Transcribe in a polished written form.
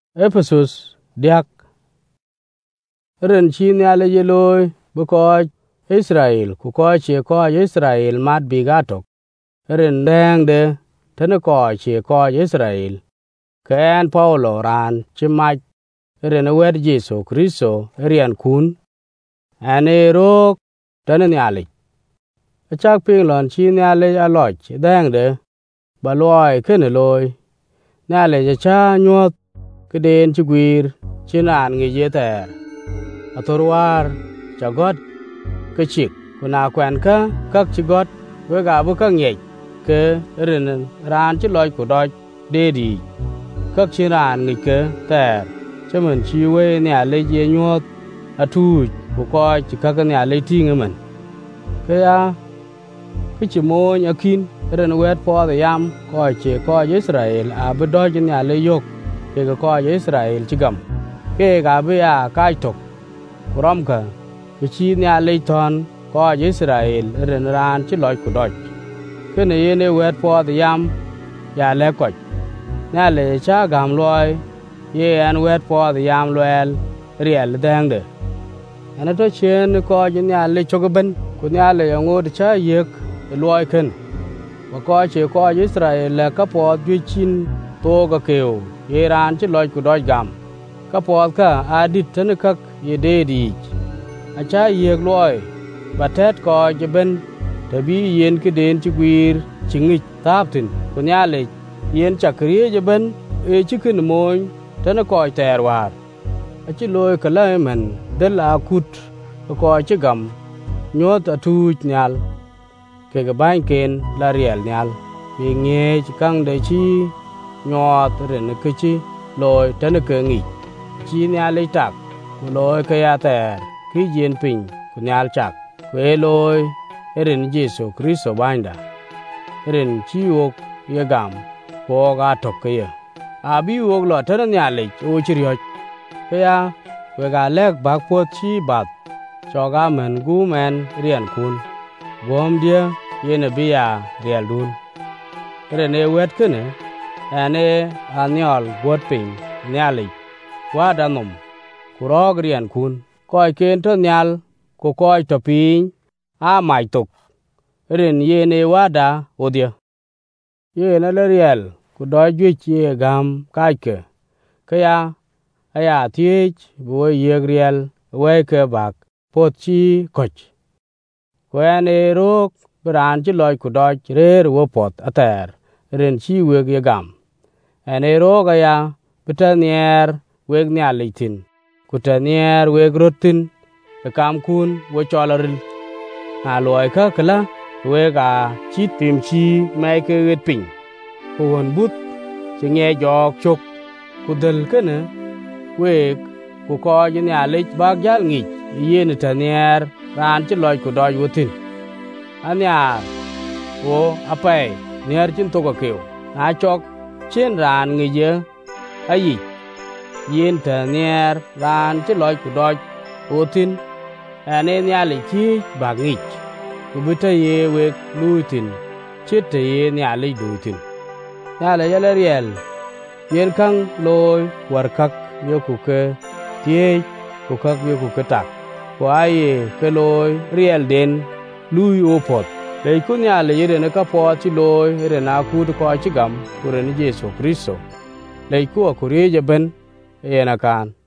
Ephesus diak ren chi ne ale yeloi bu ko Israel ku ko che ko Israel mat bi gatok ren deng de tene ko che ko Israel ken Paulo ran chi ma ren wer Jesu Kristo rian kun ane ro tene ne ale achak ping lon chi ne ale aloch deng de ba loy ken loy ne ale cha nyot keden ci gwir ci naan ngi jeter atorwar cha god ke chik kuna kwen ka kak ci god we ga bu ka nge ke ren ran ci loy ku doj de di kak ci ran ngi ke ter che men chi we ne ale je nyot atu ku ko ci kak ne ale tinga men ke ya ki ci mo nyakin ren wet po de yam ko che ko Israel a bu doj ne ale yok ke ko Israel ci gam ke ga be ya kai tok kuram ka ci ne ale ton ko Israel ren ran ci loy ku doj ke ne yene wet po de yam ya le ko ne le cha gam loy ye an wet po de yam loel riel dang de ana to chen ko ne ale chogaben ku ne ale ngod cha yek loy ken wa ko che ko Israel le ka po ju chin to ga keu ye ran ci loy ku doj gam ka pot ka adit tane kak ye de di a cha yek loy batet ko je ben tabi yen ke den ci gwir ci ngi taptin ku nyale yen chakriye je ben e ci kin moy tane ko ter war a ci loy ka la men de la kut ko ci gam nyot atu nyal ke ga ban ken la riel nyal ye nge ci kang de ci nyot ren ke ci loy tane ke ngi chi nyal tak ku loy ke ya ter ki jen pin ku nyal chak we loy ren Jesu Kristo banda ren chi wok ye gam ko ga tok ke ye a bi wok lo tane nyal o chi ryo ke ya we ga lek bak po chi bat cho ga men gu men rian kun gom dia ye ne bi ya riel dun ren e wet ke ne ane anyol god pin nyali wa danom kurog rian kun koy ken to nyal ku koy to pin a mai tok ren yene wada odia yene le riel ku do jwich ye gam kaike kaya aya tiech bo ye riel we ke bak pot chi koch wane rok bran chi loy ku doj rer wo pot ater ren chi we ye gam ane roga ya bitanier weg nyalitin kutanier weg rotin kam kun wo cholaril na loy ka kala wega chit pim chi mai ke get pin kon but che nge jok chok kudel kana weg ku ko nyalik bag jal ngi yen tanier ran chi loy ku doj wotin anya wo apai nier chin to ka keu na chok chen ran ngi je ayi yen tanier ran ci loy ku doj otin ane nyali chi bagich ku bita ye we luitin chite ye nyali duitin nyali yale riel yen kang loy war kak yo ku ke tie ku kak yo ku ke tak ku aye ke loy riel den lui opot le ku nyali yere ne ka po ci loy re na ku ko ci gam ku re ni Jesu Kristo le ku ko reje ben ena kan